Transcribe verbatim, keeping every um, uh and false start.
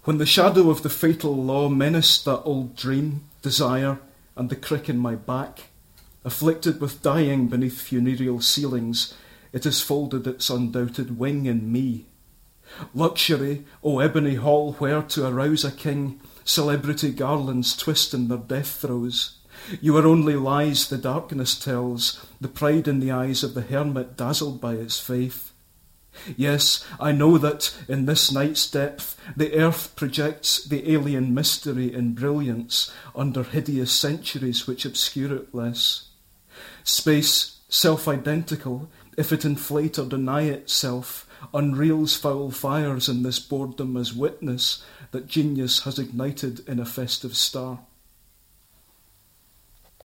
When the shadow of the fatal law menaced that old dream, desire, and the crick in my back, afflicted with dying beneath funereal ceilings, it has folded its undoubted wing in me. Luxury, O ebony hall where to arouse a king, celebrity garlands twist in their death throes. You are only lies the darkness tells, the pride in the eyes of the hermit dazzled by its faith. Yes, I know that, in this night's depth, the earth projects the alien mystery in brilliance under hideous centuries which obscure it less. Space, self-identical, if it inflate or deny itself, unreals foul fires in this boredom as witness that genius has ignited in a festive star.